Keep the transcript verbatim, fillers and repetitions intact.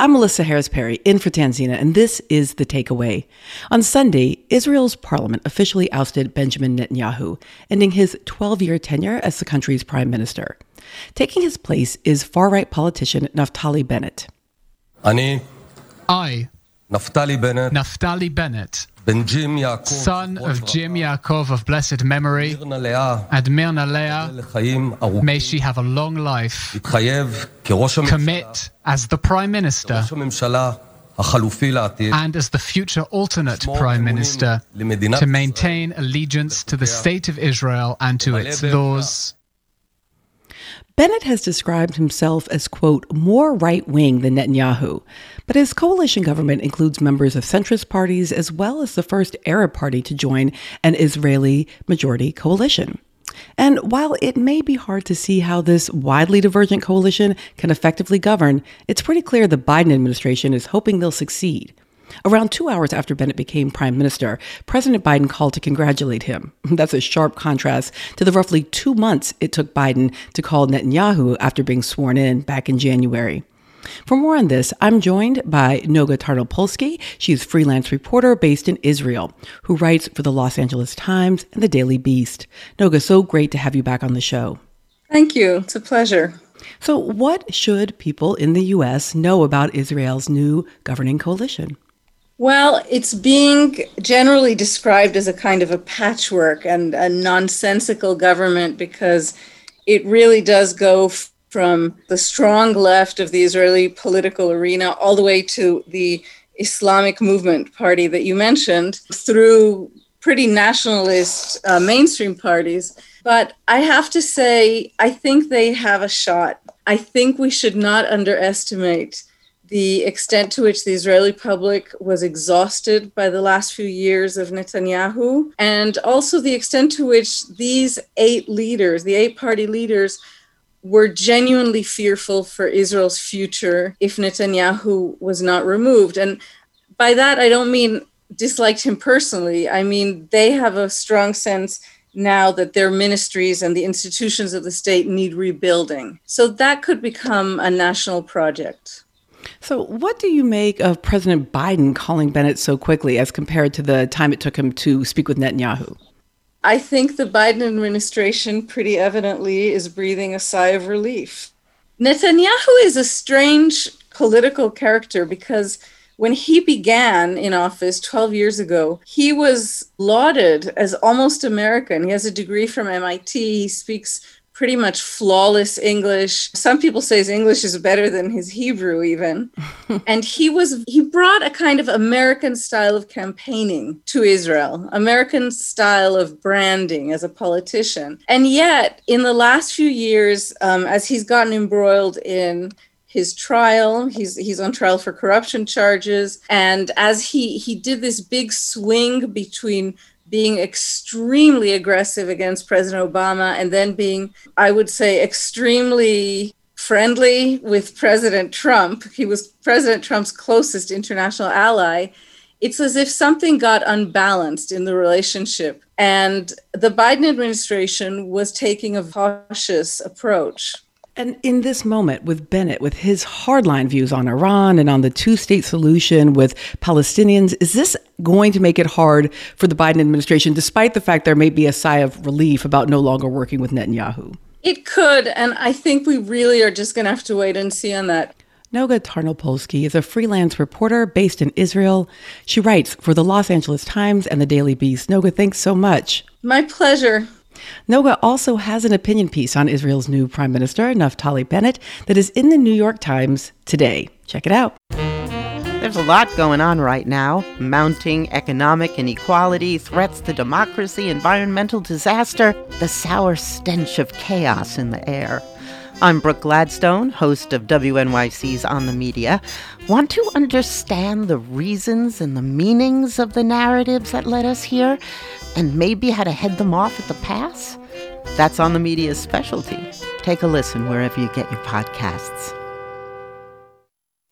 I'm Melissa Harris-Perry, in for Tanzina, and this is The Takeaway. On Sunday, Israel's parliament officially ousted Benjamin Netanyahu, ending his twelve-year tenure as the country's prime minister. Taking his place is far-right politician Naftali Bennett. I, Naftali Bennett, Naftali Bennett, Yaakov, son of Jim Yaakov of blessed memory, and Mirna Leah, may she have a long life, commit as the Prime Minister and as the future alternate Prime Minister to maintain allegiance to the State of Israel and to its laws. Bennett has described himself as, quote, more right-wing than Netanyahu, but his coalition government includes members of centrist parties as well as the first Arab party to join an Israeli-majority coalition. And while it may be hard to see how this widely divergent coalition can effectively govern, it's pretty clear the Biden administration is hoping they'll succeed. Around two hours after Bennett became prime minister, President Biden called to congratulate him. That's a sharp contrast to the roughly two months it took Biden to call Netanyahu after being sworn in back in January. For more on this, I'm joined by Noga Tarnopolsky. She's a freelance reporter based in Israel who writes for the Los Angeles Times and the Daily Beast. Noga, so great to have you back on the show. Thank you. It's a pleasure. So what should people in the U S know about Israel's new governing coalition? Well, it's being generally described as a kind of a patchwork and a nonsensical government because it really does go f- from the strong left of the Israeli political arena all the way to the Islamic Movement Party that you mentioned through pretty nationalist uh, mainstream parties. But I have to say, I think they have a shot. I think we should not underestimate the extent to which the Israeli public was exhausted by the last few years of Netanyahu, and also the extent to which these eight leaders, the eight party leaders, were genuinely fearful for Israel's future if Netanyahu was not removed. And by that, I don't mean disliked him personally. I mean, they have a strong sense now that their ministries and the institutions of the state need rebuilding. So that could become a national project. So what do you make of President Biden calling Bennett so quickly as compared to the time it took him to speak with Netanyahu? I think the Biden administration pretty evidently is breathing a sigh of relief. Netanyahu is a strange political character because when he began in office twelve years ago, he was lauded as almost American. He has a degree from M I T. He speaks pretty much flawless English. Some people say his English is better than his Hebrew even. And he was he brought a kind of American style of campaigning to Israel, American style of branding as a politician. And yet, in the last few years, um, as he's gotten embroiled in his trial, he's he's on trial for corruption charges. And as he he did this big swing between being extremely aggressive against President Obama and then being, I would say, extremely friendly with President Trump. He was President Trump's closest international ally. It's as if something got unbalanced in the relationship. And the Biden administration was taking a cautious approach. And in this moment with Bennett, with his hardline views on Iran and on the two-state solution with Palestinians, is this going to make it hard for the Biden administration, despite the fact there may be a sigh of relief about no longer working with Netanyahu? It could, and I think we really are just going to have to wait and see on that. Noga Tarnopolsky is a freelance reporter based in Israel. She writes for the Los Angeles Times and the Daily Beast. Noga, thanks so much. My pleasure. Noga also has an opinion piece on Israel's new prime minister, Naftali Bennett, that is in the New York Times today. Check it out. There's a lot going on right now. Mounting economic inequality, threats to democracy, environmental disaster, the sour stench of chaos in the air. I'm Brooke Gladstone, host of W N Y C's On the Media. Want to understand the reasons and the meanings of the narratives that led us here? And maybe how to head them off at the pass? That's On the Media's specialty. Take a listen wherever you get your podcasts.